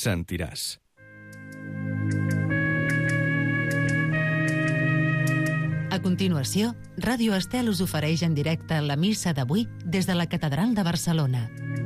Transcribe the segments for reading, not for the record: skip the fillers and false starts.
sentiràs. A continuació, Ràdio Estel us ofereix en directe la missa d'avui des de la Catedral de Barcelona.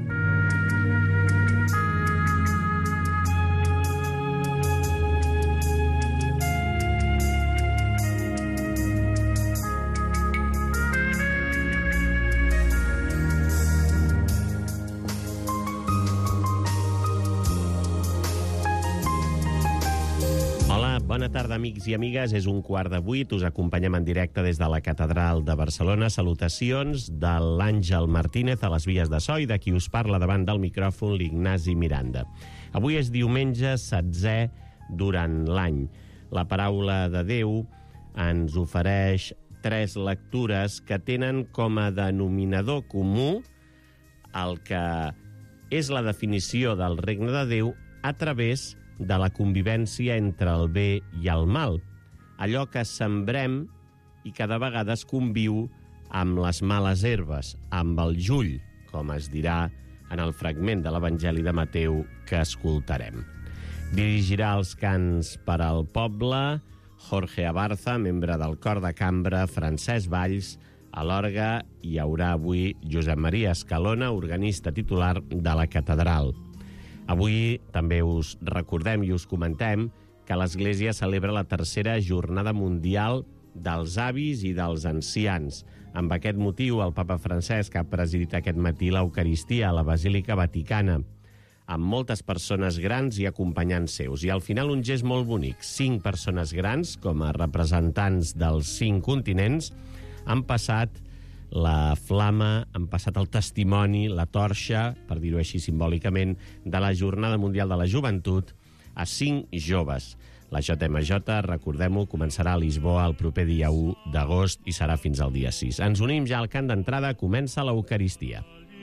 Bona tarda, amics i amigues. És 7:15. Us acompanyem en directe des de la Catedral de Barcelona. Salutacions de l'Àngel Martínez a les vies de so i de qui us parla davant del micròfon, l'Ignasi Miranda. Avui és diumenge 16è durant l'any. La paraula de Déu ens ofereix 3 lectures que tenen com a denominador comú el que és la definició del regne de Déu a través de la convivència entre el bé i el mal. Allò que sembrem i que de vegades conviu amb les males herbes, amb el jull, com es dirà en el fragment de l'Evangeli de Mateu que escoltarem. Dirigirà els cants per al poble Jorge Abarza, membre del cor de cambra, Francesc Valls, a l'orgue hi haurà avui Josep Maria Escalona, organista titular de la catedral. Avui també us recordem i us comentem que l'Església celebra la 3a Jornada Mundial dels Avis i dels Ancians. Amb aquest motiu, el papa Francesc ha presidit aquest matí l'Eucaristia a la Basílica Vaticana, amb moltes persones grans i acompanyants seus. I al final un gest molt bonic. 5 persones grans, com a representants dels 5 continents, han passat la flama, han passat el testimoni, la torxa, per dir-ho així simbòlicament, de la Jornada Mundial de la Joventut a 5 joves. La JMJ, recordem-ho, començarà a Lisboa el proper dia 1 d'agost i serà fins al dia 6. Ens unim ja al cant d'entrada, comença l'Eucaristia.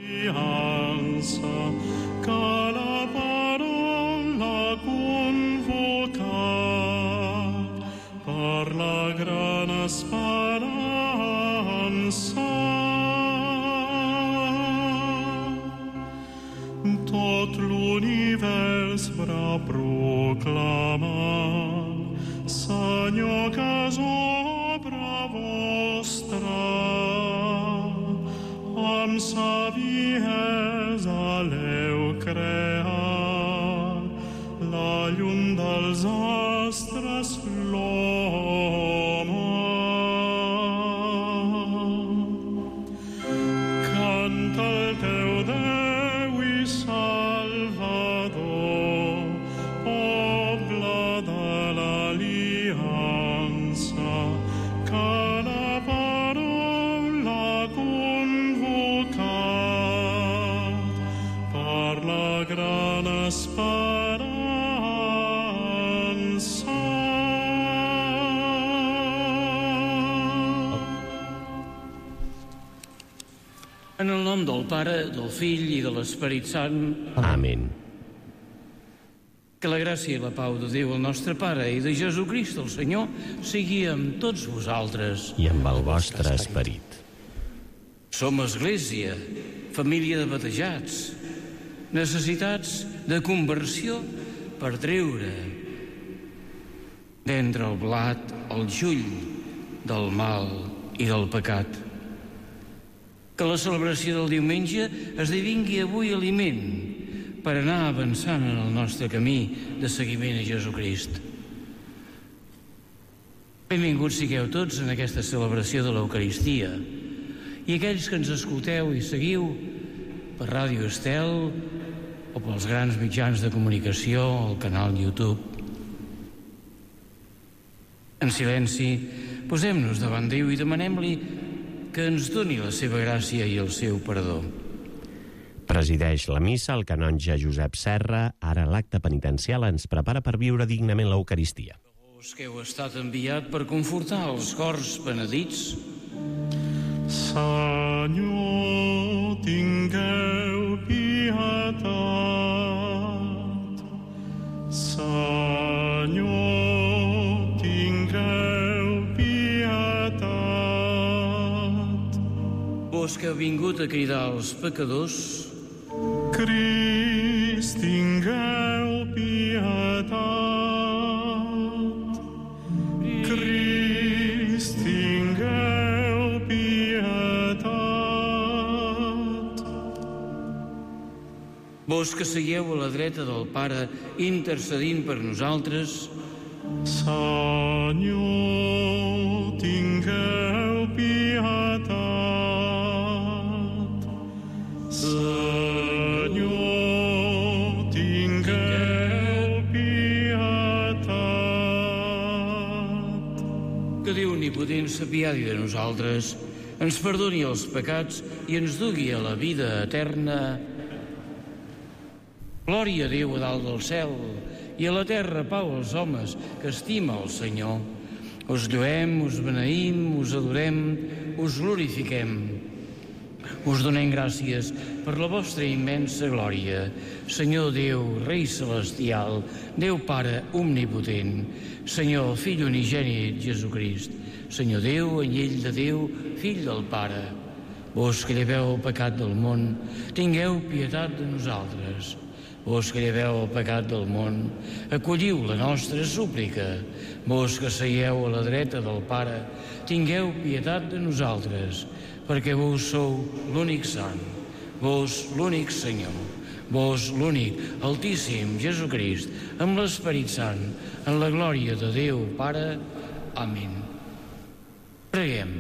Aliança que la parola convocat per la gran esperança tot l'univers va proclamant Senyor que és obra vostra amb saviesa l'heu creat la llum dels astres l'home canta el teu Déu i Salvador poble de l'aliança que la paraula convocat per la gran esperança. En el nom del Pare, del Fill i de l'Esperit Sant. Amén. Que la gràcia i la pau de Déu, el nostre Pare, i de Jesucrist, el Senyor, sigui amb tots vosaltres. I amb el vostre esperit. Som Església, família de batejats, necessitats de conversió per treure d'entre el blat el jull del mal i del pecat. Que la celebració del diumenge esdevingui avui aliment per anar avançant en el nostre camí de seguiment a Jesucrist. Benvinguts sigueu tots en aquesta celebració de l'Eucaristia i aquells que ens escolteu i seguiu per Ràdio Estel o pels grans mitjans de comunicació, el canal YouTube. En silenci, posem-nos davant Déu i demanem-li que ens doni la seva gràcia i el seu perdó. Presideix la missa el canonge Josep Serra. Ara l'acte penitencial ens prepara per viure dignament l'Eucaristia. Vos que heu estat enviat per confortar els cors penedits. Senyor, tingueu pietat. Senyor, tingueu pietat. Vos que heu vingut a cridar als pecadors. Crist, tingueu pietat. Vos que seieu a la dreta del Pare intercedint per nosaltres, Senyor, tingueu pietat. Senyor, tingueu pietat. que Déu omnipotent s'apiadi de nosaltres, ens perdoni els pecats i ens dugui a la vida eterna. Glòria a Déu a dalt del cel i a la terra pau als homes que estima el Senyor. Us lluem, us beneïm, us adorem, us glorifiquem. Us donem gràcies per la vostra immensa glòria. Senyor Déu, Rei Celestial, Déu Pare omnipotent, Senyor Fill unigènit Jesucrist, Senyor Déu, anyell de Déu, Fill del Pare, vos que lleveu el pecat del món, tingueu pietat de nosaltres. Vos que lleveu el pecat del món, acolliu la nostra súplica. Vos que seieu a la dreta del Pare, tingueu pietat de nosaltres, perquè vos sou l'únic sant, vos l'únic Senyor, vos l'únic Altíssim Jesucrist, amb l'Esperit Sant, en la glòria de Déu Pare. Amén. Preguem.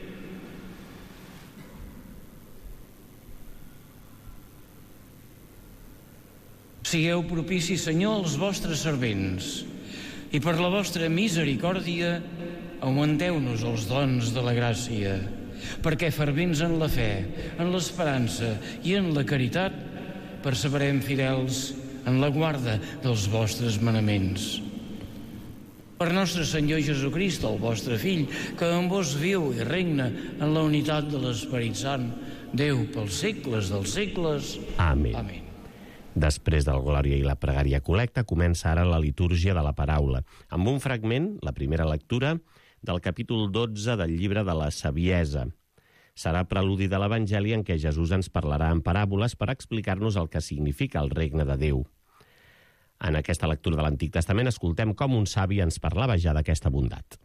Sigueu propici, Senyor, als vostres servents, i per la vostra misericòrdia augmenteu-nos els dons de la gràcia, perquè fervents en la fe, en l'esperança i en la caritat, perseverem fidels en la guarda dels vostres manaments. Per nostre Senyor Jesucrist, el vostre Fill, que amb vos viu i regna en la unitat de l'Esperit Sant, Déu pels segles dels segles. Amén. Amén. Després del Glòria i la pregària col·lecta, comença ara la litúrgia de la paraula, amb un fragment, la primera lectura, del capítol 12 del llibre de la Saviesa. Serà preludi de l'Evangeli en què Jesús ens parlarà en paràboles per explicar-nos el que significa el regne de Déu. En aquesta lectura de l'Antic Testament escoltem com un savi ens parlava ja d'aquesta bondat.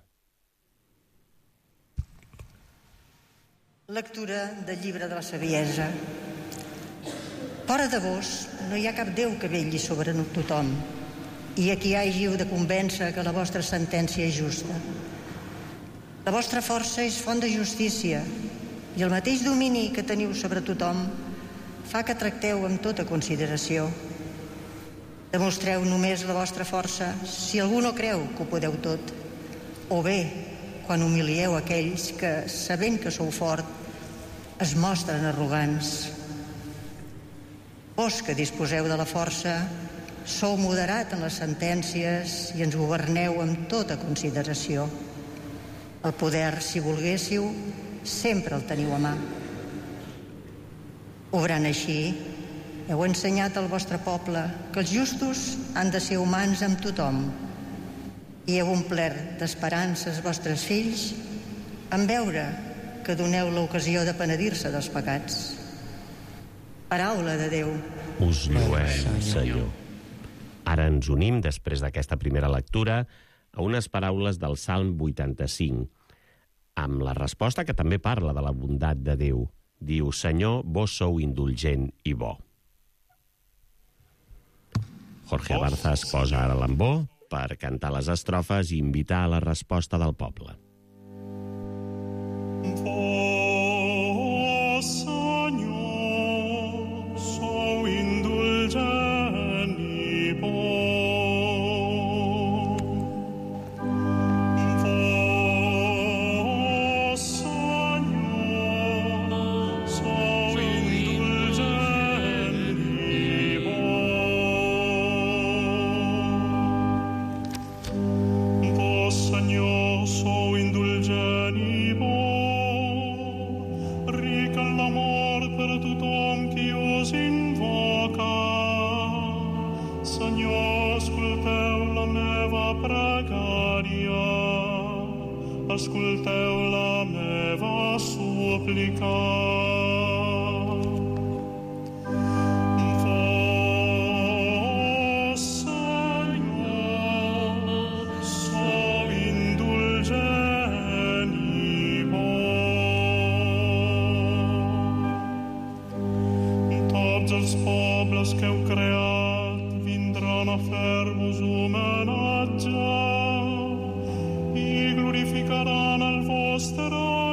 Lectura del llibre de la Saviesa. Fora de vos no hi ha cap Déu que vetlli sobre tothom, i a qui hàgiu de convèncer que la vostra sentència és justa. La vostra força és font de justícia, i el mateix domini que teniu sobre tothom fa que tracteu amb tota consideració. Demostreu només la vostra força si algú no creu que ho podeu tot, o bé quan humilieu aquells que, sabent que sou fort, es mostren arrogants. Vos que disposeu de la força, sou moderat en les sentències i ens governeu amb tota consideració. El poder, si volguéssiu, sempre el teniu a mà. Obrant així, heu ensenyat al vostre poble que els justos han de ser humans amb tothom, i heu omplert d'esperança els vostres fills en veure que doneu l'ocasió de penedir-se dels pecats. Paraula de Déu. Us lluem, Senyor. Ara ens unim, després d'aquesta primera lectura, a unes paraules del Salm 85, amb la resposta que també parla de la bondat de Déu. Diu, Senyor, vos sou indulgent i bo. Jorge Abarza es posa ara l'embó per cantar les estrofes i invitar a la resposta del poble. Vos, Senyor, sou indulgent i bo. Vos, Senyor, sou indulgent i bo. Vos, Senyor, sou indulgent i bo. Ric en l'amor per tothom qui us invoca. Senyor, escolteu la meva pregària. Escolteu la meva súplica. Vos, Senyor, sou indulgent i bo. Tots els pobles que heu creat fer-vos homenatge i glorificaran el vostre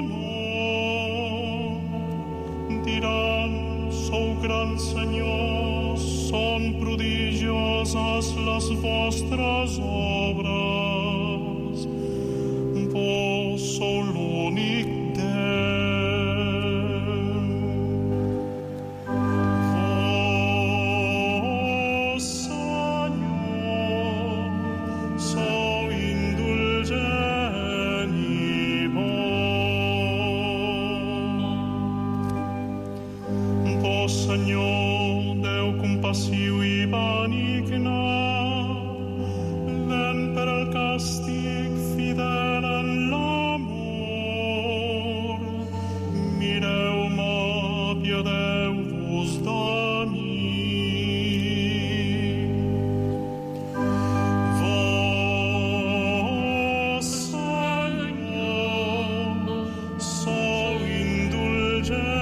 nom. Diran, sou gran Senyor, són prodigioses les vostres obres. Vos sou l'únic Senyor, Déu compassiu i benigne, lent per al càstig, fidel en l'amor. Mireu-me, apiadeu-vos de mi. Vos, Senyor, sou indulgent.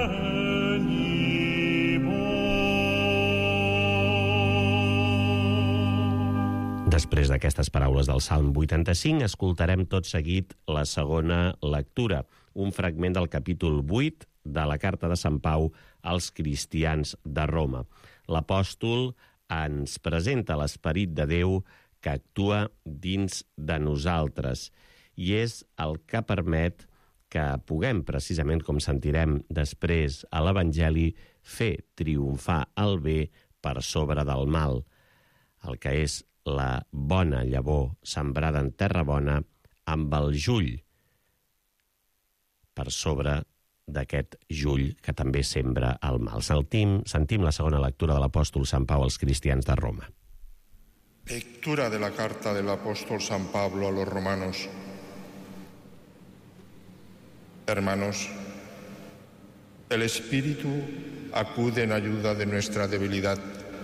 Després d'aquestes paraules del Salm 85, escoltarem tot seguit la segona lectura, un fragment del capítol 8 de la carta de Sant Pau als cristians de Roma. L'apòstol ens presenta l'esperit de Déu que actua dins de nosaltres i és el que permet que puguem, precisament com sentirem després a l'Evangeli, fer triomfar el bé per sobre del mal, el que és la bona llavor sembrada en terra bona amb el jull per sobre d'aquest jull que també sembra el mal. Sentim la segona lectura de l'apòstol Sant Pau als cristians de Roma. Lectura de la carta del apóstol San Pablo a los romanos. Hermanos, el Espíritu acude en ayuda de nuestra debilidad,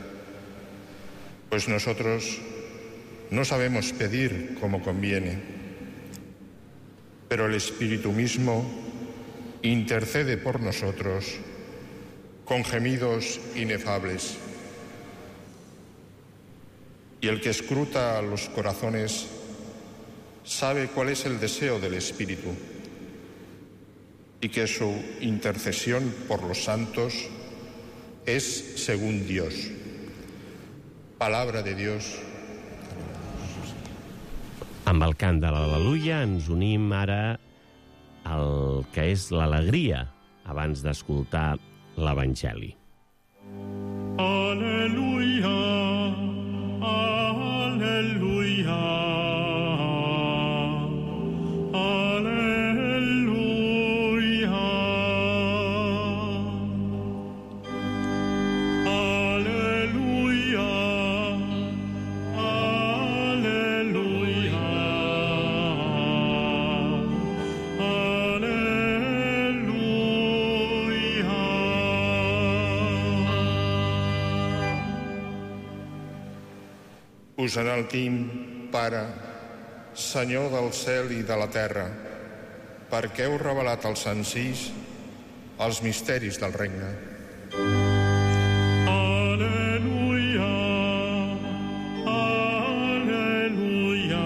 pues nosotros no sabemos pedir como conviene, pero el Espíritu mismo intercede por nosotros con gemidos inefables. Y el que escruta los corazones sabe cuál es el deseo del Espíritu y que su intercesión por los santos es según Dios. Palabra de Dios. Amb el cant de l'Al·leluia ens unim ara al que és l'alegria abans d'escoltar l'Evangeli. Aleluia, aleluia, Us enaltim, Pare, Senyor del cel i de la terra, perquè heu revelat als senzills els misteris del regne. Aleluia, aleluia,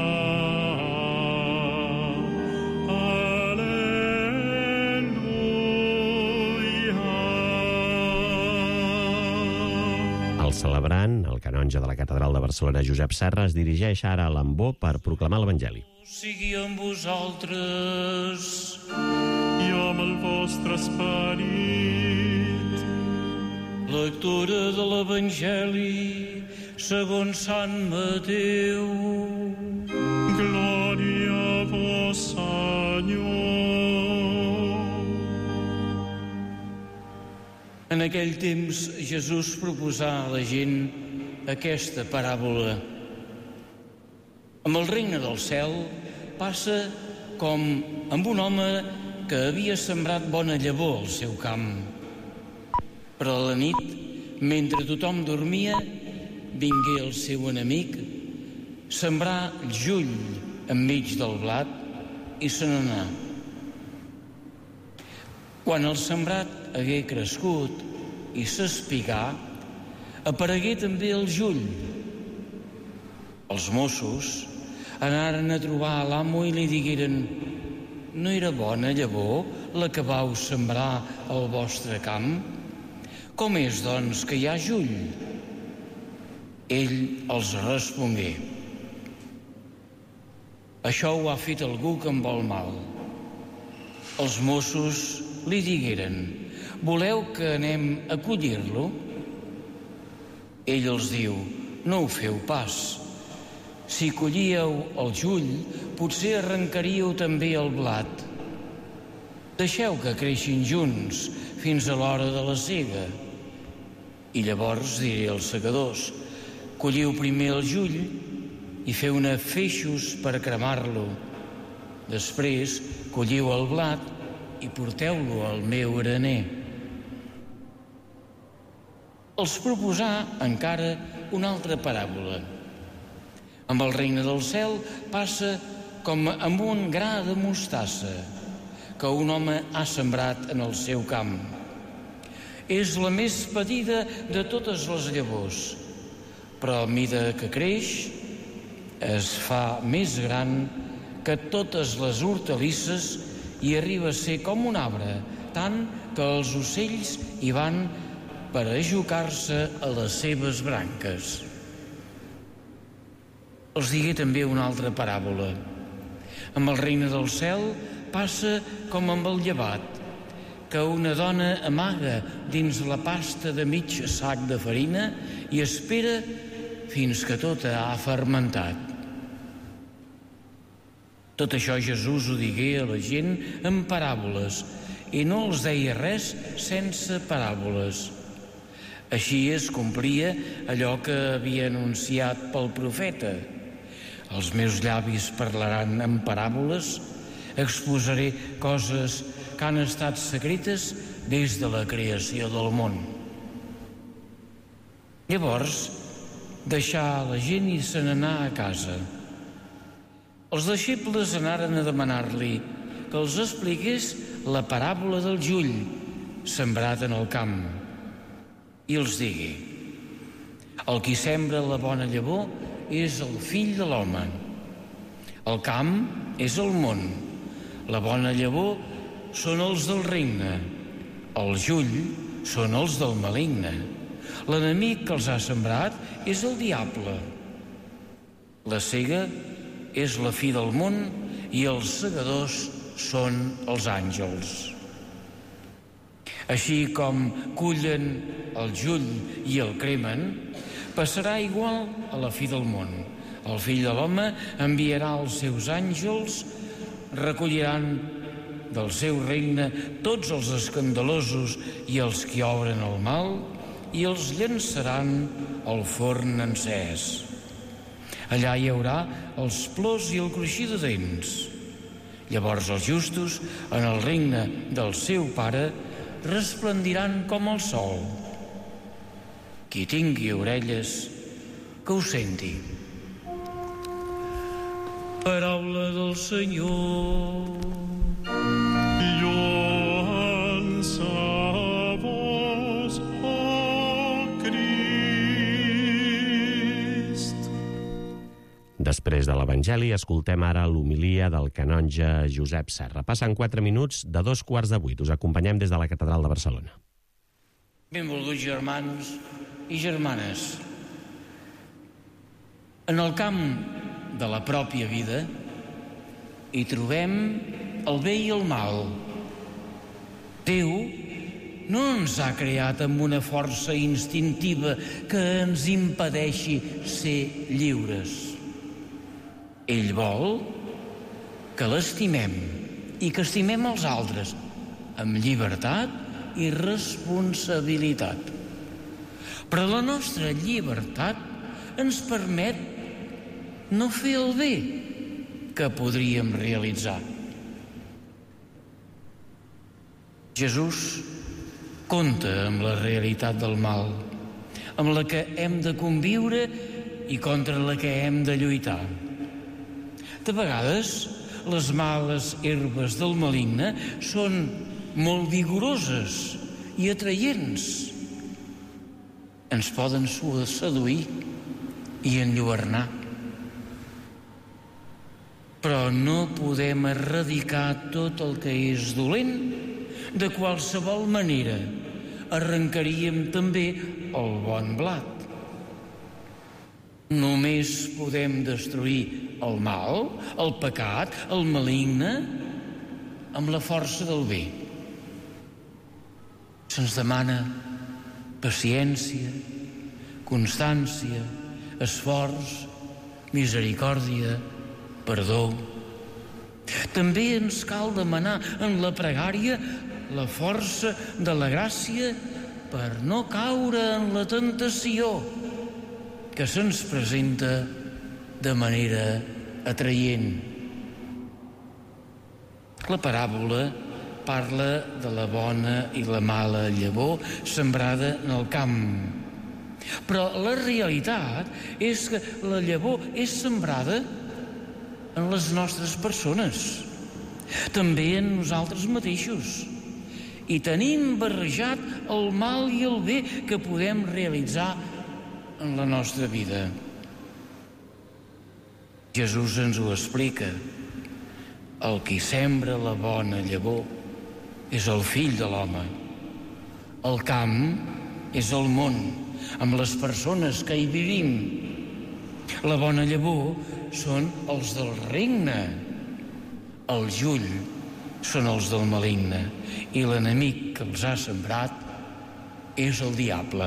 aleluia. El celebrant, el canonge de la Catedral de Barcelona, Josep Serra, es dirigeix ara a l'ambó per proclamar l'Evangeli. Sigui amb vosaltres I amb el vostre esperit. lectura de l'Evangeli segons Sant Mateu. Glòria a vos, Senyor. En aquell temps Jesús proposà a la gent aquesta paràbola. Amb el regne del cel passa com amb un home que havia sembrat bona llavor al seu camp. Però a la nit, mentre tothom dormia, vingué el seu enemic, sembrà jull enmig del blat i se n'anà. Quan el sembrat hagué crescut i s'espigà, aparegué també el jull Els Mossos anaren a trobar l'amo i li digueren: no era bona llavor la que vau sembrar al vostre camp? Com és, doncs, que hi ha jull? Ell els respongué: això ho ha fet algú que em vol mal. Els Mossos li digueren: voleu que anem a collir-lo? Ell els diu: no ho feu pas. Si collíeu el jull, potser arrencaríeu també el blat. Deixeu que creixin junts fins a l'hora de la sega. I llavors diré als segadors: colliu primer el jull i feu-ne feixos per cremar-lo. Després colliu el blat i porteu-lo al meu graner. Els proposà encara una altra paràbola. Amb el regne del cel passa com amb un gra de mostassa que un home ha sembrat en el seu camp. És la més petita de totes les llavors, però a mida que creix es fa més gran que totes les hortalisses i arriba a ser com un arbre, tant que els ocells hi van per ajocar-se a les seves branques. Els digué també una altra paràbola. Amb el regne del cel passa com amb el llevat, que una dona amaga dins la pasta de mig sac de farina i espera fins que tota ha fermentat. Tot això Jesús ho digué a la gent en paràboles i no els deia res sense paràboles. Així es complia allò que havia anunciat pel profeta: els meus llavis parlaran en paràboles, exposaré coses que han estat secretes des de la creació del món. Llavors deixà la gent i se n'anà a casa. Els deixebles anaren a demanar-li que els expliqués la paràbola del jull sembrat en el camp. I els digui: el qui sembra la bona llavor és el fill de l'home. El camp és el món. La bona llavor són els del regne. El jull són els del maligne. L'enemic que els ha sembrat és el diable. La sega és la fi del món i els segadors són els àngels. Així com cullen el jull i el cremen, passarà igual a la fi del món. El fill de l'home enviarà els seus àngels, recolliran del seu regne tots els escandalosos i els que obren el mal i els llançaran al forn encès. Allà hi haurà els plors i el cruixir de dents. Llavors els justos, en el regne del seu Pare, resplendiran com el sol. Qui tingui orelles, que ho senti. Paraula del Senyor. Lloança a vos, oh Crist. Després de l'Evangeli, escoltem ara l'homilia del canonge Josep Serra. Passen 4 minuts de 2:15. Us acompanyem des de la Catedral de Barcelona. Benvolguts germans i germanes. En el camp de la pròpia vida hi trobem el bé i el mal. Déu no ens ha creat amb una força instintiva que ens impedeixi ser lliures. Ell vol que l'estimem i que estimem els altres amb llibertat i responsabilitat. Però la nostra llibertat ens permet no fer el bé que podríem realitzar. Jesús compta amb la realitat del mal, amb la que hem de conviure i contra la que hem de lluitar. De vegades, les males herbes del maligne són molt vigoroses i atraients. Ens poden seduir i enlluernar. Però no podem erradicar tot el que és dolent. De qualsevol manera, arrencaríem també el bon blat. Només podem destruir el mal, el pecat, el maligne, amb la força del bé. Se'ns demana paciència, constància, esforç, misericòrdia, perdó. També ens cal demanar en la pregària la força de la gràcia per no caure en la tentació que se'ns presenta de manera atraient. La paràbola parla de la bona i la mala llavor sembrada en el camp. Però la realitat és que la llavor és sembrada en les nostres persones, també en nosaltres mateixos, i tenim barrejat el mal i el bé que podem realitzar en la nostra vida. Jesús ens ho explica. El qui sembra la bona llavor és el Fill de l'home. El camp és el món, amb les persones que hi vivim. La bona llavor són els del regne. Els ull són els del maligne. I l'enemic que els ha sembrat és el diable.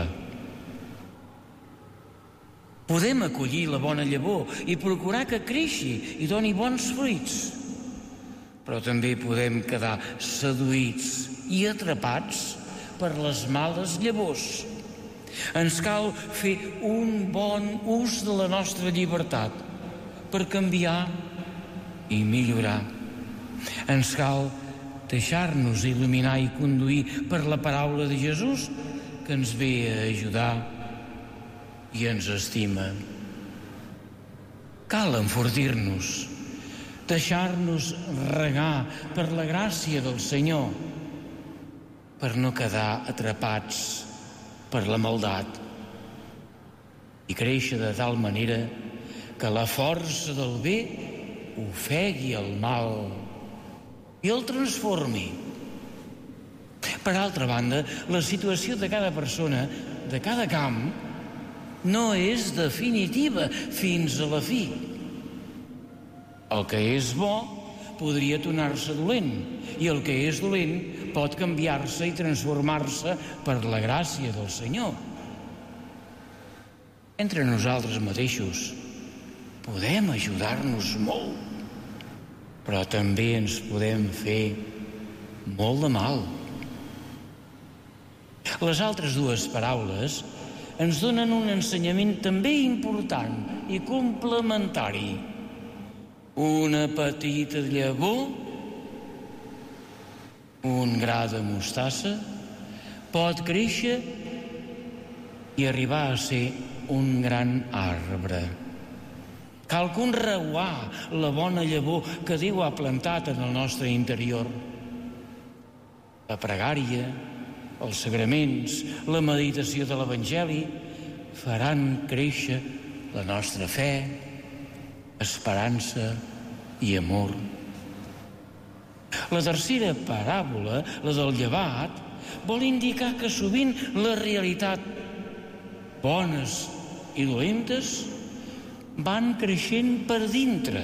Podem acollir la bona llavor i procurar que creixi i doni bons fruits. Però també podem quedar seduïts i atrapats per les males llavors. Ens cal fer un bon ús de la nostra llibertat per canviar i millorar. Ens cal deixar-nos il·luminar i conduir per la paraula de Jesús, que ens ve a ajudar i ens estima. Cal enfortir-nos, deixar-nos regar per la gràcia del Senyor, per no quedar atrapats per la maldat i créixer de tal manera que la força del bé ofegui el mal i el transformi. Per altra banda, la situació de cada persona, de cada camp, no és definitiva fins a la fi. El que és bo podria tornar-se dolent, i el que és dolent pot canviar-se i transformar-se per la gràcia del Senyor. Entre nosaltres mateixos podem ajudar-nos molt, però també ens podem fer molt de mal. Les altres dues paraules ens donen un ensenyament també important i complementari. Una petita llavor, un gra de mostassa, pot créixer i arribar a ser un gran arbre. Cal conrear la bona llavor que Déu ha plantat en el nostre interior. La pregària, els sagraments, la meditació de l'Evangeli faran créixer la nostra fe, esperança i amor. La tercera paràbola, la del llevat, vol indicar que sovint la realitat, bones i dolentes, van creixent per dintre.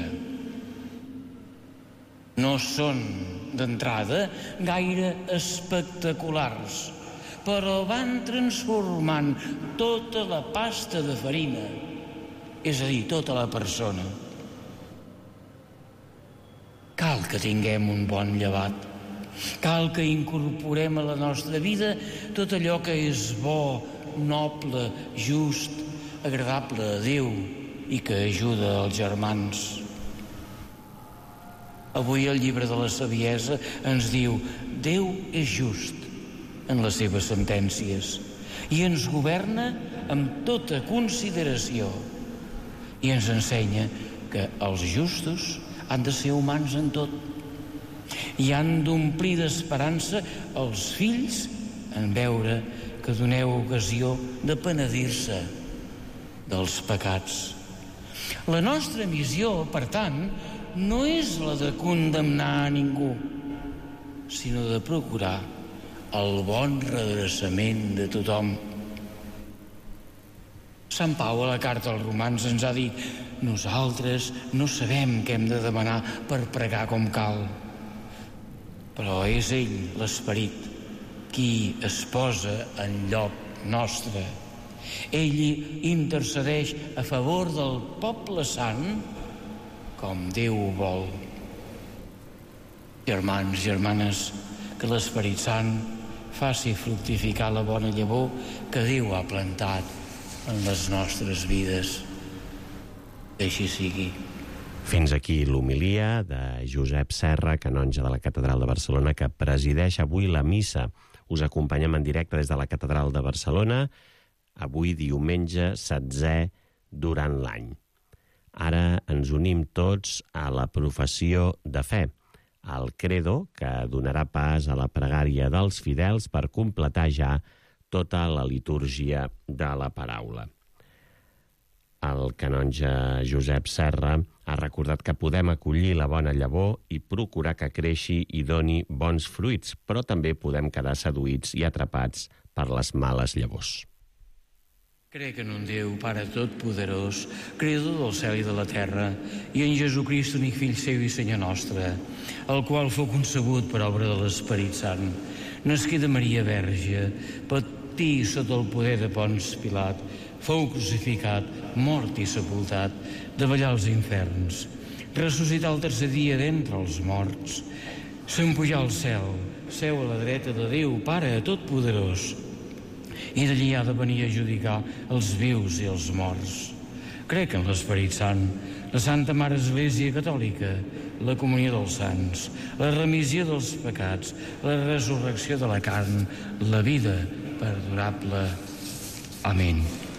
No són, d'entrada, gaire espectaculars, però van transformant tota la pasta de farina, és a dir, tota la persona. Cal que tinguem un bon llevat. Cal que incorporem a la nostra vida tot allò que és bo, noble, just, agradable a Déu i que ajuda els germans. Avui el llibre de la Saviesa ens diu: Déu és just en les seves sentències i ens governa amb tota consideració, i ens ensenya que els justos han de ser humans en tot i han d'omplir d'esperança els fills en veure que doneu ocasió de penedir-se dels pecats. La nostra missió, per tant, no és la de condemnar a ningú, sinó de procurar el bon redreçament de tothom. Sant Pau, a la carta als Romans, ens ha dit: nosaltres no sabem què hem de demanar per pregar com cal. Però és ell, l'Esperit, qui es posa en lloc nostre. Ell intercedeix a favor del poble sant com Déu vol. Germans, germanes, que l'Esperit Sant faci fructificar la bona llavor que Déu ha plantat en les nostres vides. Que així sigui. Fins aquí l'homilia de Josep Serra, canonge de la Catedral de Barcelona, que presideix avui la missa. Us acompanyem en directe des de la Catedral de Barcelona, avui diumenge 16è durant l'any. Ara ens unim tots a la professió de fe, al credo, que donarà pas a la pregària dels fidels per completar ja tota la litúrgia de la paraula. El canonge Josep Serra ha recordat que podem acollir la bona llavor i procurar que creixi i doni bons fruits, però també podem quedar seduïts i atrapats per les males llavors. Crec en un Déu, Pare Totpoderós, Creador del cel i de la terra, i en Jesucrist, únic Fill seu i Senyor nostre, el qual fou concebut per obra de l'Esperit Sant, nasqué de Maria Verge, patí sota el poder de Ponç Pilat, fou crucificat, mort i sepultat, davallar als inferns, ressuscitar el tercer dia d'entre els morts, s'empujar al cel, seu a la dreta de Déu, Pare Totpoderós, i d'allí ha de venir a judicar els vius i els morts. Crec en l'Esperit Sant, la Santa Mare Església Catòlica, la comunió dels sants, la remissió dels pecats, la resurrecció de la carn, la vida perdurable. Amén.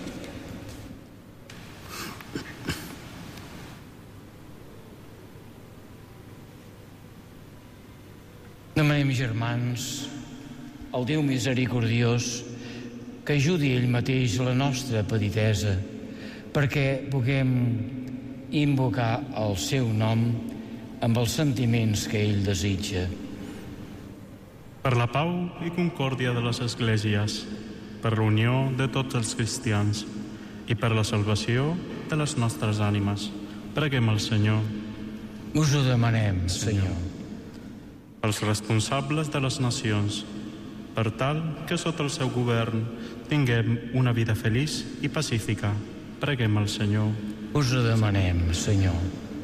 Demanem, germans, al Déu misericordiós, que ajudi ell mateix la nostra petitesa, perquè puguem invocar el seu nom amb els sentiments que ell desitja. Per la pau i concòrdia de les esglésies, per la unió de tots els cristians i per la salvació de les nostres ànimes, preguem al Senyor. Us ho demanem, Senyor. Els responsables de les nacions, per tal que sota el seu govern tinguem una vida feliç i pacífica. Preguem al Senyor. Us ho demanem, Senyor.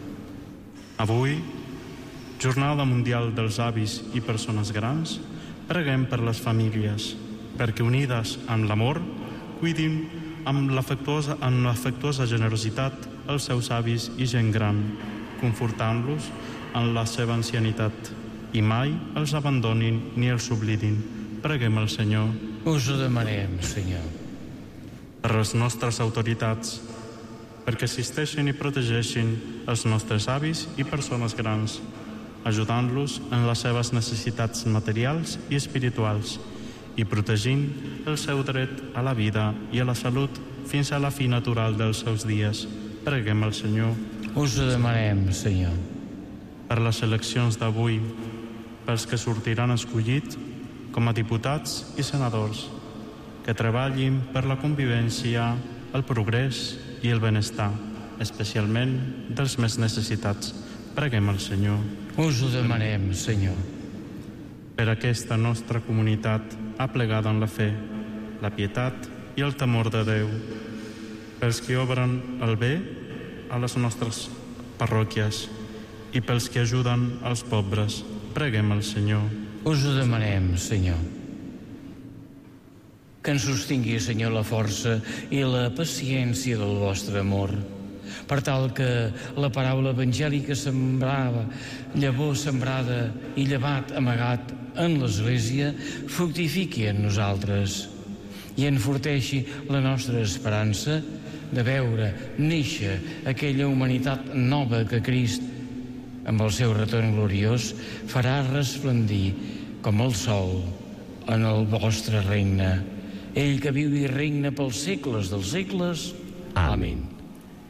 Avui, Jornada Mundial dels Avis i Persones Grans, preguem per les famílies, perquè unides amb l'amor, cuidin amb l'afectuosa generositat els seus avis i gent gran, confortant-los en la seva ancianitat, i mai els abandonin ni els oblidin. Preguem al Senyor. Us ho demanem, Senyor. Per les nostres autoritats, perquè assisteixin i protegeixin els nostres avis i persones grans, ajudant-los en les seves necessitats materials i espirituals i protegint el seu dret a la vida i a la salut fins a la fi natural dels seus dies. Preguem al Senyor. Us ho demanem, Senyor. Per les eleccions d'avui, pels que sortiran escollits com a diputats i senadors, que treballin per la convivència, el progrés i el benestar, especialment dels més necessitats. Preguem al Senyor. Us ho demanem, Senyor. Per aquesta nostra comunitat aplegada en la fe, la pietat i el temor de Déu, pels que obren el bé a les nostres parròquies i pels que ajuden els pobres, preguem al Senyor. Us ho demanem, Senyor. Que ens sostingui, Senyor, la força i la paciència del vostre amor, per tal que la paraula evangèlica sembrava, llavor sembrada i llevat amagat en l'Església, fructifiqui en nosaltres i enforteixi la nostra esperança de veure néixer aquella humanitat nova que Crist, amb el seu retorn gloriós, farà resplendir com el sol en el vostre regne. Ell que viu i regna pels segles dels segles. Amén.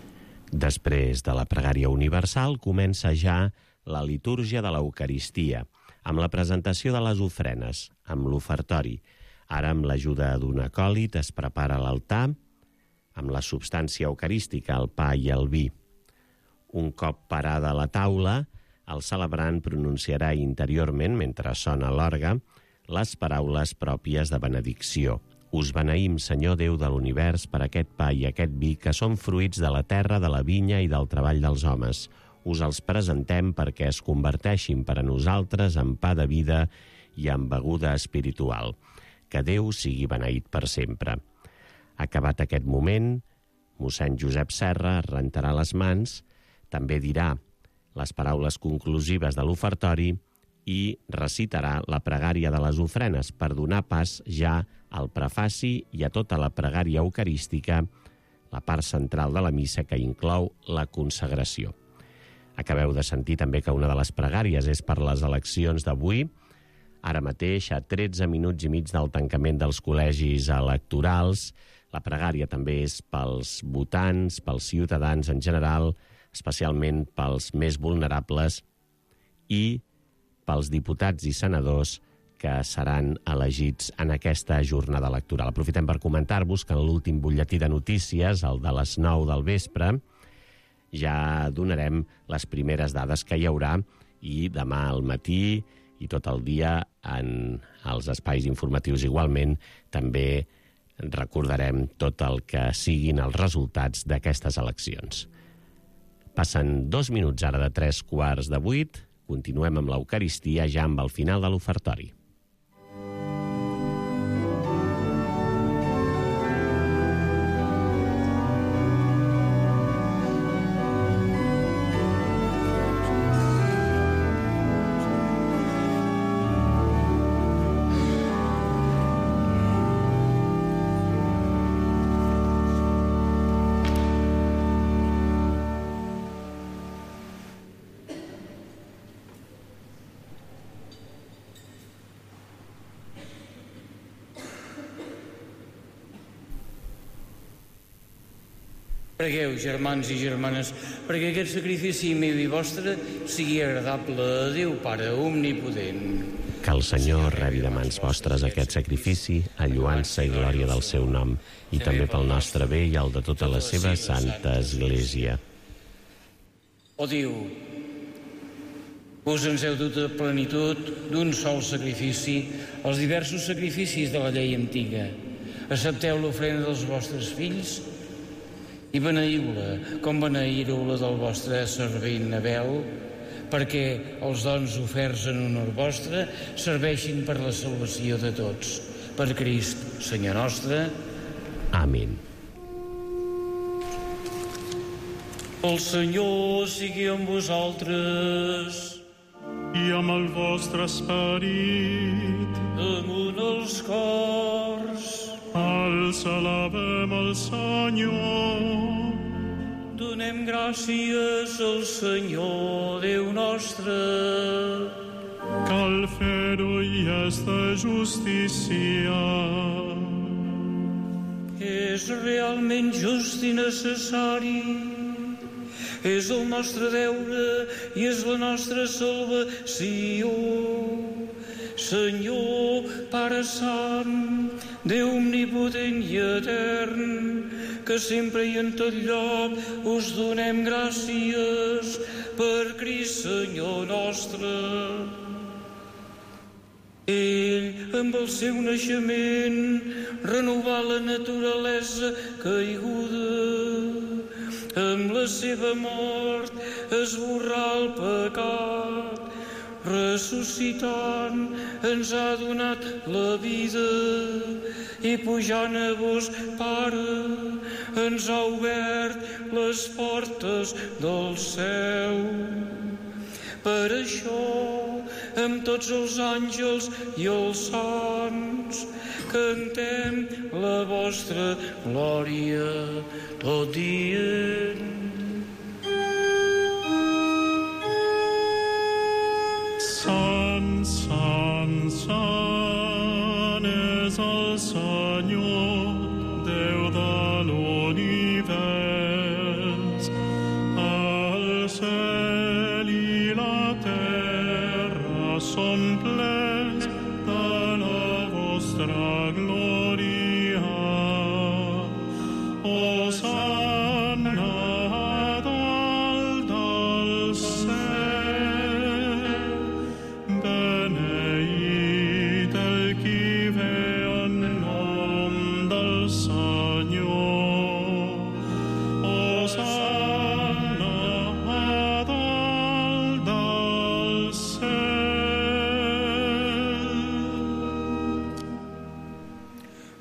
Després de la pregària universal comença ja la litúrgia de l'Eucaristia, amb la presentació de les ofrenes, amb l'ofertori. Ara, amb l'ajuda d'un acòlit, es prepara l'altar amb la substància eucarística, el pa i el vi. Un cop parada la taula, el celebrant pronunciarà interiorment, mentre sona l'orgue, les paraules pròpies de benedicció. Us beneïm, Senyor Déu de l'univers, per aquest pa i aquest vi que són fruits de la terra, de la vinya i del treball dels homes. Us els presentem perquè es converteixin per a nosaltres en pa de vida i en beguda espiritual. Que Déu sigui beneït per sempre. Acabat aquest moment, mossèn Josep Serra rentarà les mans, també dirà les paraules conclusives de l'ofertori i recitarà la pregària de les ofrenes per donar pas ja al prefaci i a tota la pregària eucarística, la part central de la missa que inclou la consagració. Acabeu de sentir també que una de les pregàries és per les eleccions d'avui, ara mateix, a 13 minuts i mig del tancament dels col·legis electorals. La pregària també és pels votants, pels ciutadans en general, especialment pels més vulnerables i pels diputats i senadors que seran elegits en aquesta jornada electoral. Aprofitem per comentar-vos que en l'últim butlletí de notícies, el de les 9 del vespre, ja donarem les primeres dades que hi haurà i demà al matí i tot el dia en els espais informatius igualment també recordarem tot el que siguin els resultats d'aquestes eleccions. Passen 2 minuts ara de 7:45. Continuem amb l'Eucaristia ja amb el final de l'ofertori. Pregueu, germans i germanes, perquè aquest sacrifici meu i vostre sigui agradable a Déu Pare Omnipotent. Que el Senyor rebi de mans vostres aquest sacrifici, a lloança i glòria del seu nom, i també pel nostre bé i el de tota la seva santa Església. Ó Déu, vos ens heu dut a plenitud d'un sol sacrifici, els diversos sacrificis de la llei antiga. Accepteu l'ofrena dels vostres fills i beneïu-la, com beneïreu la del vostre servent Abel, perquè els dons oferts en honor vostre serveixin per la salvació de tots. Per Crist, Senyor nostre. Amén. El Senyor sigui amb vosaltres. I amb el vostre esperit. Damunt els cors. Els alabem al Senyor. Donem gràcies al Senyor, Déu nostre. Cal fer-ho i és de justícia. És realment just i necessari. És el nostre deure i és la nostra salvació. Senyor, Pare Sant, Déu omnipotent i etern, que sempre i en tot lloc us donem gràcies per Crist, Senyor nostre. Ell, amb el seu naixement, renovà la naturalesa caiguda. Amb la seva mort esborrà el pecat. Ressuscitant ens ha donat la vida i pujant a vos, Pare, ens ha obert les portes del cel. Per això, amb tots els àngels i els sants, cantem la vostra glòria tot dient. Sant, sant, sant és el Senyor, Déu de l'univers.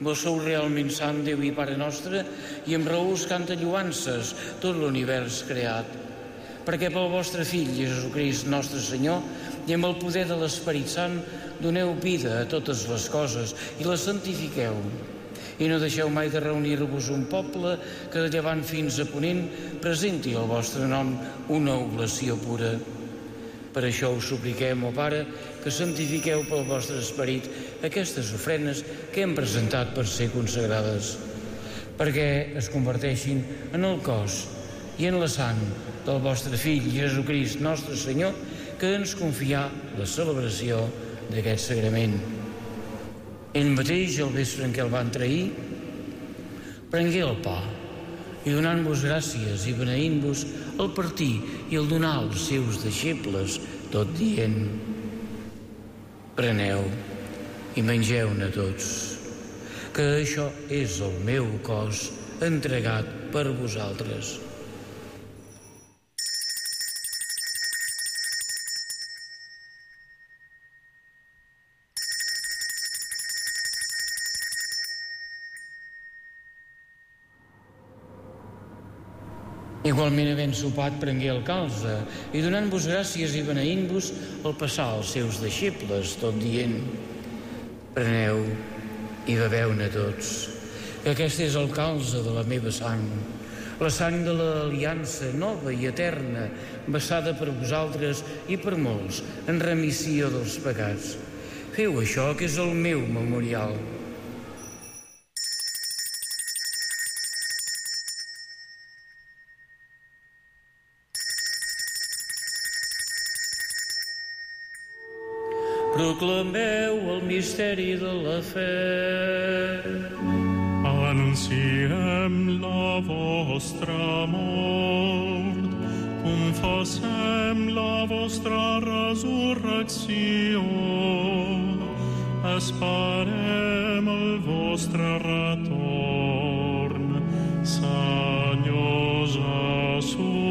Vos sou realment sant, Déu i Pare nostre, i amb raó us canta lloances tot l'univers creat. Perquè pel vostre Fill, Jesucrist, nostre Senyor, i amb el poder de l'Esperit Sant, doneu vida a totes les coses i les santifiqueu. I no deixeu mai de reunir-vos un poble que de llevant fins a ponent presenti al vostre nom una oblació pura. Per això us supliquem, ó Pare, que santifiqueu pel vostre Esperit aquestes ofrenes que hem presentat per ser consagrades, perquè es converteixin en el cos i en la sang del vostre Fill, Jesucrist, nostre Senyor, que ens confià la celebració d'aquest sagrament. Ell mateix, el vespre en què el van trair, prengué el pa i donant-vos gràcies i beneint-vos el partir i el donar als seus deixebles, tot dient: preneu i mengeu-ne tots, que això és el meu cos entregat per vosaltres. Igualment, havent sopat, prengué el calze i donant-vos gràcies i beneint-vos el passar als seus deixebles, tot dient: preneu i beveu-ne tots, que aquest és el calze de la meva sang, la sang de l'aliança nova i eterna, vessada per vosaltres i per molts, en remissió dels pecats. Feu això, que és el meu memorial. Proclameu el misteri de la fe. Anunciem la vostra mort, confessem la vostra resurrecció, esperem el vostre retorn, Senyor Jesús.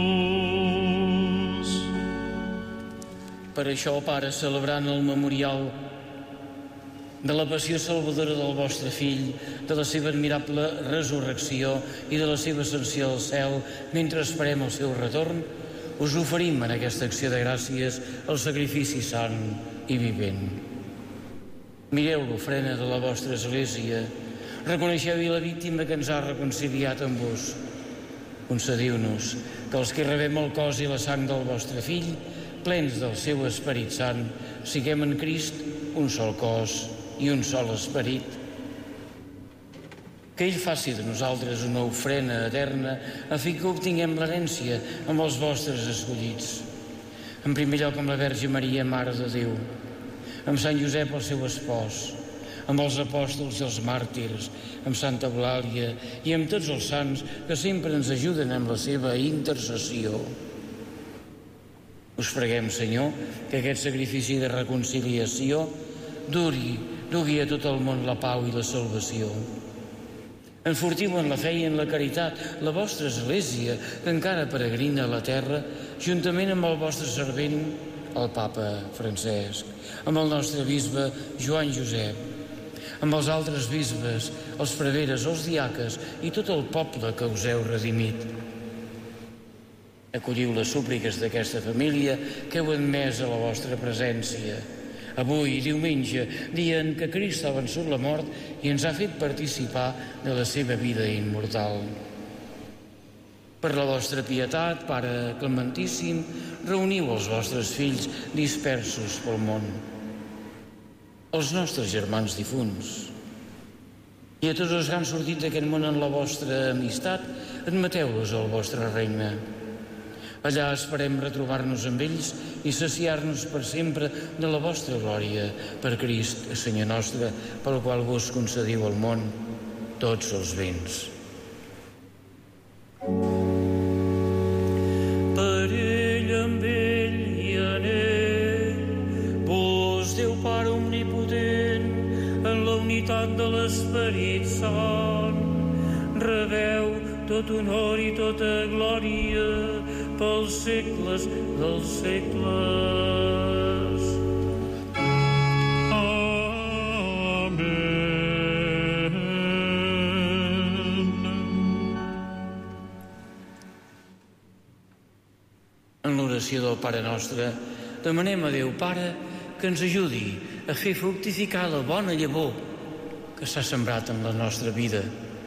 Per això, Pare, celebrant el memorial de la passió salvadora del vostre Fill, de la seva admirable resurrecció i de la seva ascensió al cel, mentre esperem el seu retorn, us oferim en aquesta acció de gràcies el sacrifici sant i vivent. Mireu l'ofrena de la vostra Església, reconeixeu-hi la víctima que ens ha reconciliat amb vos. Concediu-nos que els que rebem el cos i la sang del vostre Fill, plens del seu Esperit Sant, siguem en Crist un sol cos i un sol esperit. Que ell faci de nosaltres una ofrena eterna a fi que obtinguem l'herència amb els vostres escollits. En primer lloc amb la Verge Maria, Mare de Déu, amb Sant Josep, el seu espòs, amb els apòstols i els màrtirs, amb Santa Eulàlia i amb tots els sants que sempre ens ajuden amb la seva intercessió. Us preguem, Senyor, que aquest sacrifici de reconciliació dugui a tot el món la pau i la salvació. Enfortiu en la fe i en la caritat la vostra Església, que encara peregrina a la terra, juntament amb el vostre servent, el Papa Francesc, amb el nostre bisbe Joan Josep, amb els altres bisbes, els preveres, els diaques i tot el poble que us heu redimit. Acolliu les súpliques d'aquesta família que heu admès a la vostra presència. Avui, diumenge, dia en què Crist ha vençut la mort i ens ha fet participar de la seva vida immortal. Per la vostra pietat, Pare Clementíssim, reuniu els vostres fills dispersos pel món, els nostres germans difunts, i a tots els que han sortit d'aquest món en la vostra amistat, admeteu-los al vostre regne. Allà esperem retrobar-nos amb ells i saciar-nos per sempre de la vostra glòria, per Crist, Senyor nostre, pel qual vos concediu al món tots els béns. Per ell, amb ell i en ell, vos, Déu Pare omnipotent, en la unitat de l'Esperit Sant, rebeu tot honor i tota glòria pels segles dels segles. Amén. En l'oració del Pare Nostre demanem a Déu Pare que ens ajudi a fer fructificar la bona llavor que s'ha sembrat en la nostra vida,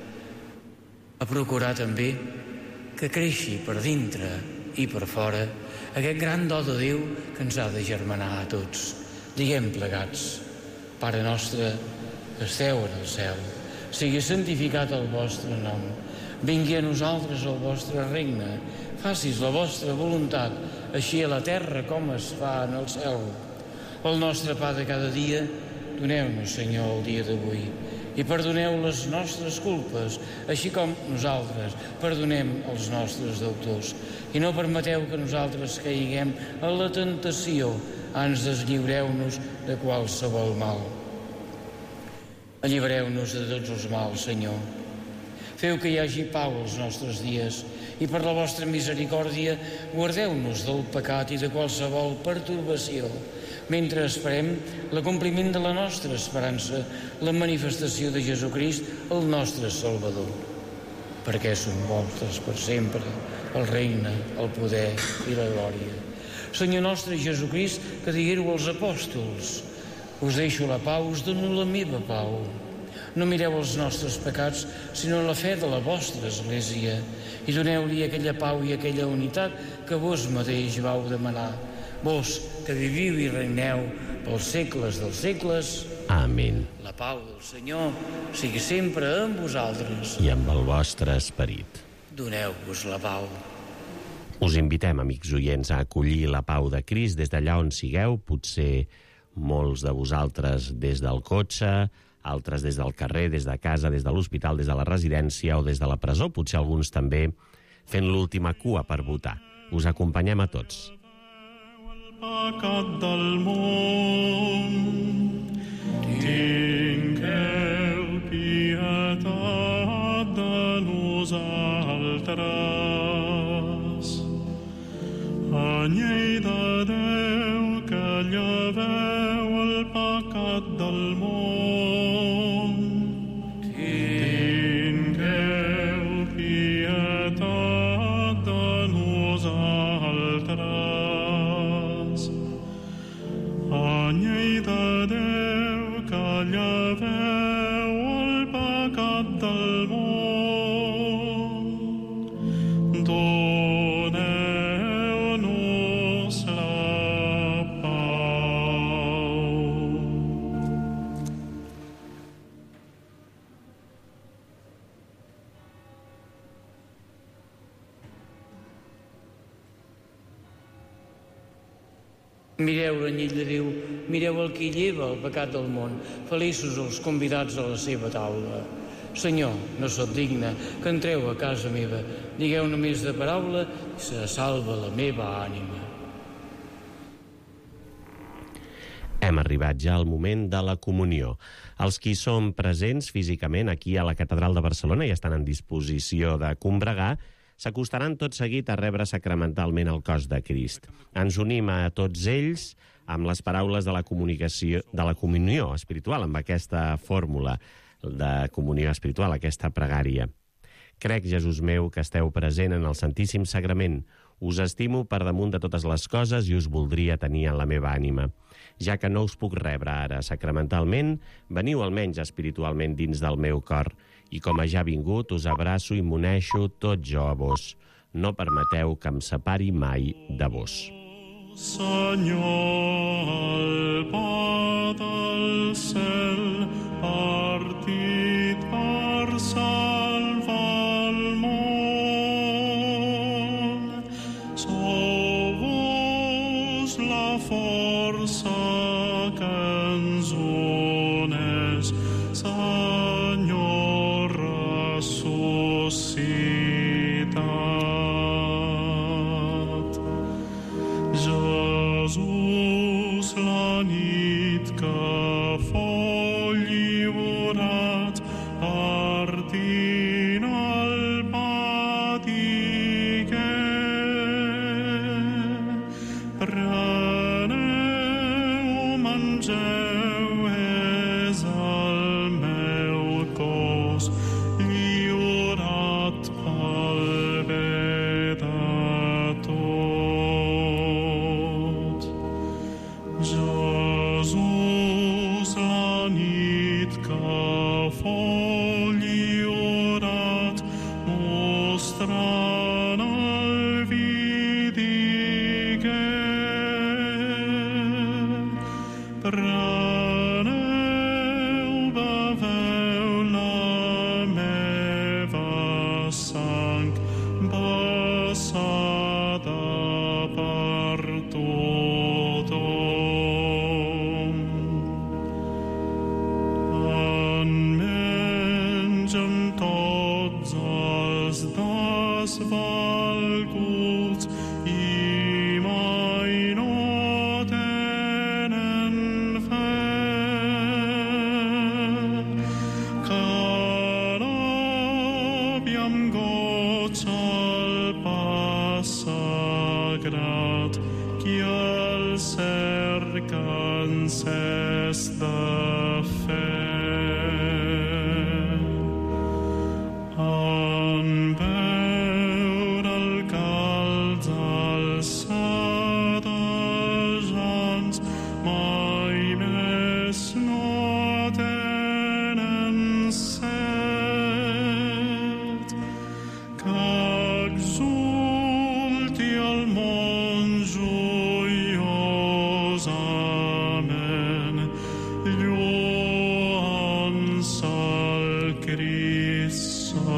a procurar també que creixi per dintre i per fora aquest gran do de Déu que ens ha de germanar a tots. Diguem plegats: Pare nostre, que esteu en el cel, sigui santificat el vostre nom. Vingui a nosaltres el vostre regne. Facis la vostra voluntat, així a la terra com es fa en el cel. El nostre pa de cada dia, doneu-nos, Senyor, el dia d'avui. I perdoneu les nostres culpes, així com nosaltres perdonem els nostres deutors. I no permeteu que nosaltres caiguem en la tentació, ans deslliureu-nos de qualsevol mal. Allibereu-nos de tots els mals, Senyor. Feu que hi hagi pau als nostres dies i per la vostra misericòrdia guardeu-nos del pecat i de qualsevol pertorbació, mentre esperem l'acompliment de la nostra esperança, la manifestació de Jesucrist, el nostre Salvador. Perquè són vostres per sempre el regne, el poder i la glòria. Senyor nostre Jesucrist, que diguéreu als apòstols: us deixo la pau, us dono la meva pau. No mireu els nostres pecats, sinó la fe de la vostra Església, i doneu-li aquella pau i aquella unitat que vos mateix vau demanar. Vos, que viviu i reineu pels segles dels segles. Amén. La pau del Senyor sigui sempre amb vosaltres. I amb el vostre esperit. Doneu-vos la pau. Us invitem, amics oients, a acollir la pau de Crist des d'allà on sigueu, potser molts de vosaltres des del cotxe, altres des del carrer, des de casa, des de l'hospital, des de la residència o des de la presó, potser alguns també fent l'última cua per votar. Us acompanyem a tots. Pecat del món, tingueu pietat de nosaltres. Anyell de Déu, que lleveu el pecat del món, tingueu pietat de nosaltres. Anyell de Déu, que lleveu el pecat del món, doneu-nos la pau. Mireu l'anyell de Déu, mireu el que lleva el pecat del món. Feliços els convidats a la seva taula. Senyor, no sóc digne que entreu a casa meva. Digueu només de paraula i se salva la meva ànima. Hem arribat ja al moment de la comunió. Els qui som presents físicament aquí a la Catedral de Barcelona i estan en disposició de combregar, s'acostaran tot seguit a rebre sacramentalment el cos de Crist. Ens unim a tots ells amb les paraules de la comunió espiritual, amb aquesta fórmula de comunió espiritual, aquesta pregària. Crec, Jesús meu, que esteu present en el Santíssim Sagrament. Us estimo per damunt de totes les coses i us voldria tenir en la meva ànima. Ja que no us puc rebre ara sacramentalment, veniu almenys espiritualment dins del meu cor, i com a ja vingut us abraço i m'uneixo tot jo a vos. No permeteu que em separi mai de vos. Senyor, el pa del cel, partit per salvar el món. Sou vos la força que ens uneix, Senyor ressuscitat. Jesús, la nit que fou lliurat, partint el pa digué: preneu, mengeu, és el meu cos, lliurat pel bé de tots. sagrat qui el cerca encès de fe. En veure el calç alçada gens mai més no tenen set, que exulti el món joiosament, lluant-se al Crist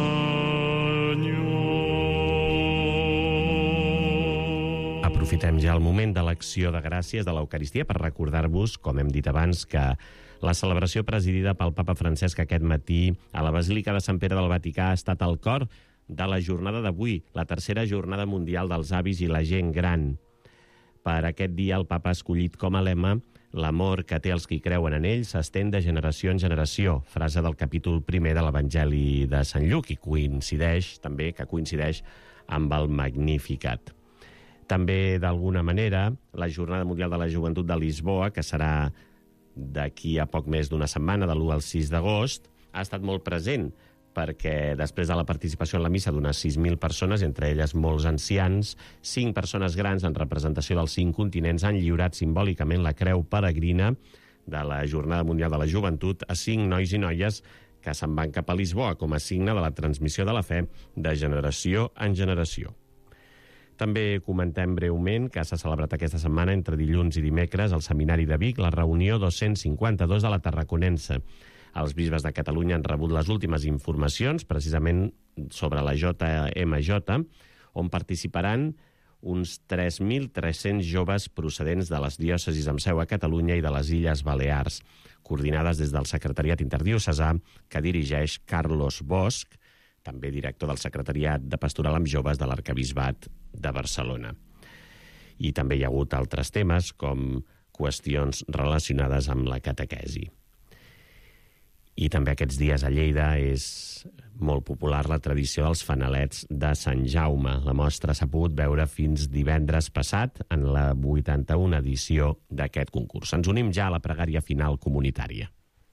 Senyor. Aprofitem ja el moment de l'acció de gràcies de l'Eucaristia per recordar-vos, com hem dit abans, que la celebració presidida pel papa Francesc aquest matí a la Basílica de Sant Pere del Vaticà ha estat al cor de la jornada d'avui, la tercera jornada mundial dels avis i la gent gran. Per aquest dia el papa ha escollit com a lema «L'amor que té els qui creuen en ell s'estén de generació en generació», frase del capítol 1 de l'Evangeli de Sant Lluc, i coincideix amb el Magnificat. També, d'alguna manera, la Jornada Mundial de la Joventut de Lisboa, que serà d'aquí a poc més d'una setmana, de l'1 al 6 d'agost, ha estat molt present, perquè després de la participació en la missa d'unes 6.000 persones, entre elles molts ancians, 5 persones grans en representació dels 5 continents han lliurat simbòlicament la creu peregrina de la Jornada Mundial de la Joventut a 5 nois i noies que se'n van cap a Lisboa com a signe de la transmissió de la fe de generació en generació. També comentem breument que s'ha celebrat aquesta setmana, entre dilluns i dimecres, al Seminari de Vic, la reunió 252 de la Tarraconense. Els bisbes de Catalunya han rebut les últimes informacions, precisament sobre la JMJ, on participaran uns 3.300 joves procedents de les diòcesis amb seu a Catalunya i de les Illes Balears, coordinades des del Secretariat Interdiocesà que dirigeix Carlos Bosch, també director del Secretariat de Pastoral amb Joves de l'Arquebisbat de Barcelona. I també hi ha hagut altres temes, com qüestions relacionades amb la catequesi. I també aquests dies a Lleida és molt popular la tradició dels fanalets de Sant Jaume. La mostra s'ha pogut veure fins divendres passat en la 81 edició d'aquest concurs. Ens unim ja a la pregària final comunitària.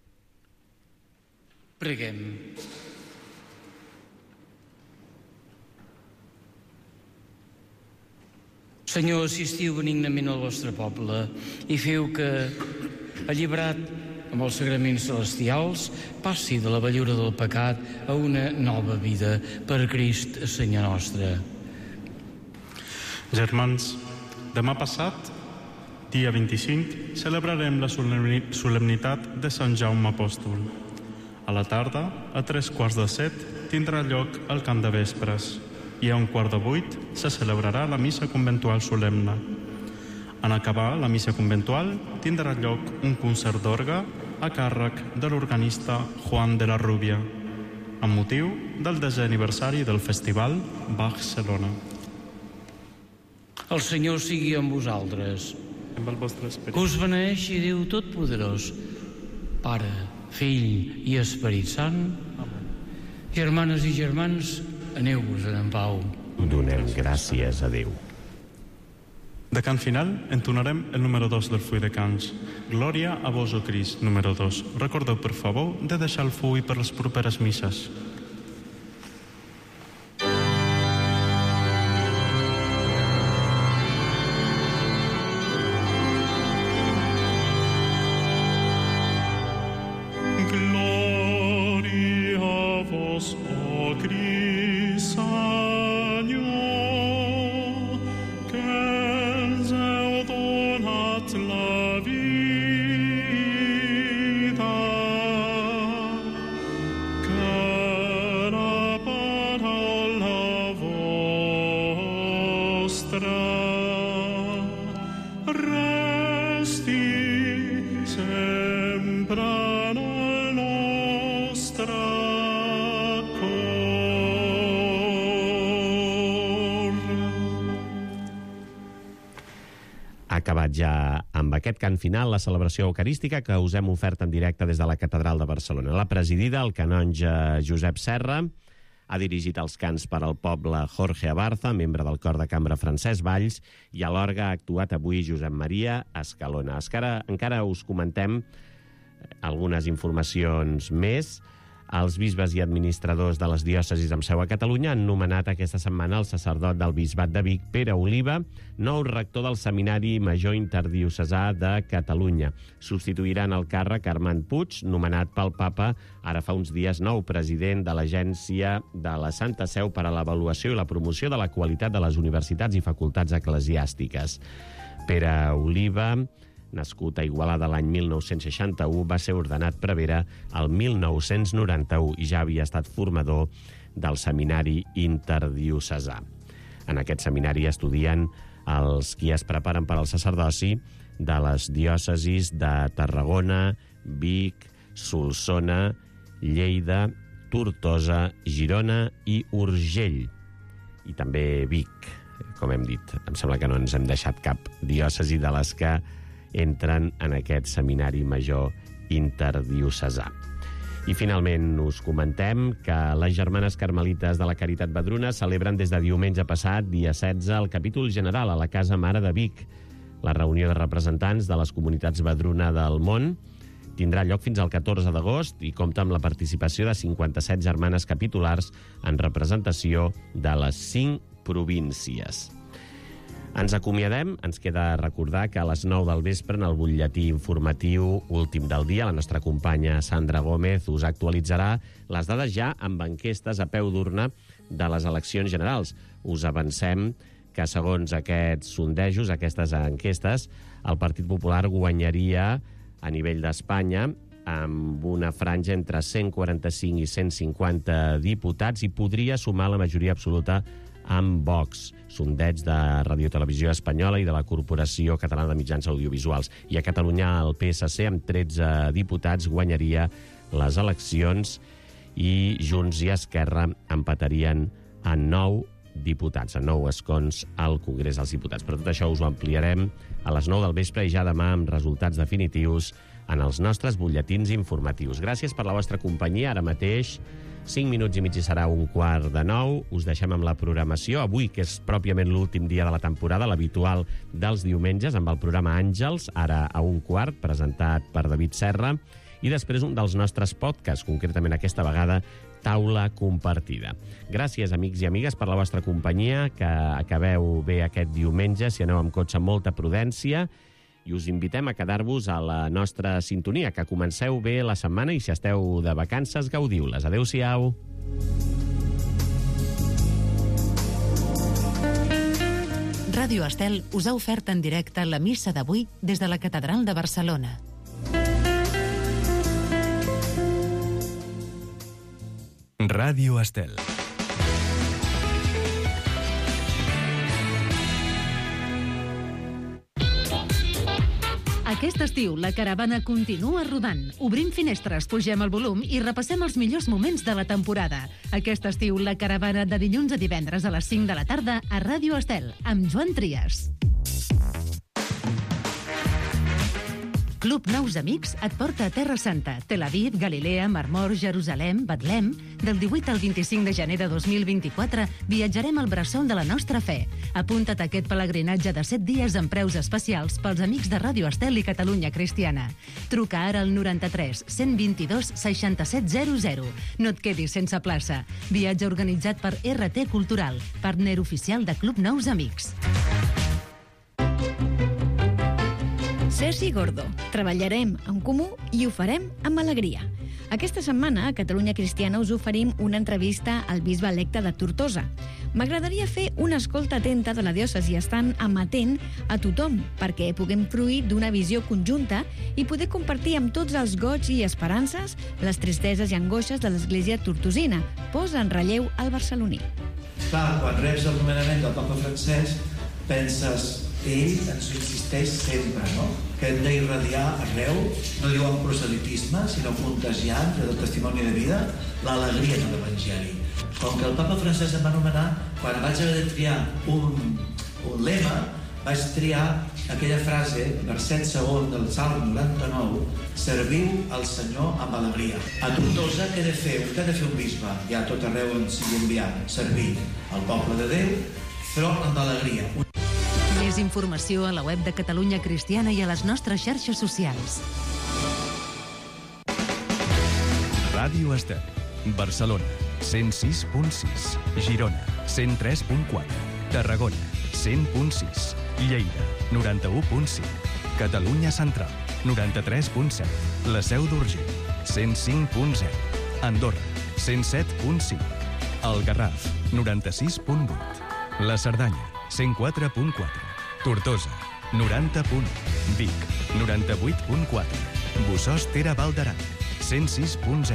Preguem. Senyor, assistiu benignament al vostre poble i feu que, alliberat amb els sagraments celestials, passi de la vellura del pecat a una nova vida per Crist, Senyor nostre. Germans, demà passat, dia 25, celebrarem la solemnitat de Sant Jaume Apòstol. A la tarda, a 7:15, tindrà lloc el cant de vespres i a 7:15 se celebrarà la missa conventual solemne. En acabar la missa conventual tindrà lloc un concert d'orgue a càrrec de l'organista Juan de la Rubia, amb motiu del 10è aniversari del Festival Barcelona. El Senyor sigui amb vosaltres. Amb el vostre esperit. Que us beneeixi Déu Totpoderós, Pare, Fill i Esperit Sant. Germanes i germans, aneu-vos en pau. Donem gràcies a Déu. De cant final entonarem el número 2 del full de cants. Glòria a vos, o Crist, número 2. Recordeu, per favor, de deixar el full per les properes misses. Glòria a vos, o Crist, Senyor, que ens heu donat la vida, que la paraula vostra resti sempre en el nostre Ha acabat ja amb aquest cant final la celebració eucarística que us hem ofert en directe des de la Catedral de Barcelona. L'ha presidida el canonge Josep Serra, Ha dirigit els cants per al poble Jorge Abarza, membre del cor de cambra Francesc Valls, i a l'orgue ha actuat avui Josep Maria Escalona. Encara us comentem algunes informacions més. Els bisbes i administradors de les diòcesis amb seu a Catalunya han nomenat aquesta setmana el sacerdot del bisbat de Vic, Pere Oliva, nou rector del Seminari Major Interdiocesà de Catalunya. Substituiran el càrrec Armand Puig, nomenat pel papa ara fa uns dies nou president de l'Agència de la Santa Seu per a l'avaluació i la promoció de la qualitat de les universitats i facultats eclesiàstiques. Pere Oliva, nascut a Igualada l'any 1961, va ser ordenat prevere el 1991 i ja havia estat formador del Seminari Interdiocesà. En aquest seminari estudien els qui es preparen per al sacerdoci de les diòcesis de Tarragona, Vic, Solsona, Lleida, Tortosa, Girona i Urgell. I també Vic, com hem dit. Em sembla que no ens hem deixat cap diòcesi de les que entren en aquest seminari major interdiocesà. I finalment us comentem que les Germanes Carmelites de la Caritat Vedruna celebren des de diumenge passat, dia 16, el capítol general a la Casa Mare de Vic. La reunió de representants de les comunitats Vedruna del món tindrà lloc fins al 14 d'agost i compta amb la participació de 57 germanes capitulars en representació de les 5 províncies. Ens acomiadem, ens queda recordar que a les 9 del vespre en el butlletí informatiu últim del dia la nostra companya Sandra Gómez us actualitzarà les dades ja amb enquestes a peu d'urna de les eleccions generals. Us avancem que segons aquests sondejos, aquestes enquestes, el Partit Popular guanyaria a nivell d'Espanya amb una franja entre 145 i 150 diputats i podria sumar la majoria absoluta amb Vox, sondeig de Radio Televisió Espanyola i de la Corporació Catalana de Mitjans Audiovisuals. I a Catalunya el PSC amb 13 diputats guanyaria les eleccions i Junts i Esquerra empatarien a 9 diputats, a 9 escons al Congrés dels Diputats. Per tot això us ho ampliarem a les 9 del vespre i ja demà amb resultats definitius en els nostres butlletins informatius. Gràcies per la vostra companyia. Ara mateix 5 minuts i mig i serà 8:45. Us deixem amb la programació. Avui, que és pròpiament l'últim dia de la temporada, l'habitual dels diumenges, amb el programa Àngels, ara a 1:15, presentat per David Serra, i després un dels nostres podcasts, concretament aquesta vegada Taula Compartida. Gràcies, amics i amigues, per la vostra companyia, que acabeu bé aquest diumenge, si aneu amb cotxe amb molta prudència, i us invitem a quedar-vos a la nostra sintonia, que comenceu bé la setmana i si esteu de vacances, gaudiu-les. Adéu-siau. Ràdio Estel us ha ofert en directe la missa d'avui des de la Catedral de Barcelona. Ràdio Estel. Aquest estiu la caravana continua rodant. Obrim finestres, pugem el volum i repassem els millors moments de la temporada. Aquest estiu la caravana de dilluns a divendres a les 5 de la tarda a Ràdio Estel, amb Joan Trias. Club Nous Amics et porta a Terra Santa, Tel Aviv, Galilea, Mar Mor, Jerusalem, Betlem. Del 18 al 25 de gener de 2024 viatjarem al bressol de la nostra fe. Apunta't a aquest pelegrinatge de 7 dies amb preus especials pels amics de Ràdio Estel i Catalunya Cristiana. Truca ara al 93 122 6700. No et quedis sense plaça. Viatge organitzat per RT Cultural, partner oficial de Club Nous Amics. Sergi Gordo. Treballarem en comú i ho farem amb alegria. Aquesta setmana a Catalunya Cristiana us oferim una entrevista al bisbe electe de Tortosa. M'agradaria fer una escolta atenta de la diòcesi estant amatent a tothom perquè puguem fruir d'una visió conjunta i poder compartir amb tots els goig i esperances les tristeses i angoixes de l'església tortosina. Posa en relleu el barceloní. Clar, quan reps el nomenament del papa Francesc penses ell ens ho insisteix sempre, no? Que hem d'irradiar arreu, no diu amb proselitisme, sinó contagiant del testimoni de vida, l'alegria de l'Evangeli. Com que el papa Francesc em va anomenar, quan vaig haver de triar un lema, vaig triar aquella frase, verset segon del Salm 99, serviu al Senyor amb alegria. A Tortosa què he de fer? Què ha de fer un bisbe? Ja tot arreu on sigui enviat, servir al poble de Déu, però amb alegria. Més informació a la web de Catalunya Cristiana i a les nostres xarxes socials. Ràdio Estel, Barcelona, 106.6, Girona, 103.4, Tarragona, 100.6, Lleida, 91.5, Catalunya Central, 93.7, la Seu d'Urgell, 105.0, Andorra, 107.5, el Garraf, 96.8, la Cerdanya, 104.4, Tortosa, 90.1, Vic, 98.4, Bossòst Tere Val d'Aran, 106.0.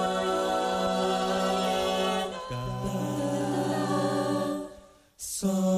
So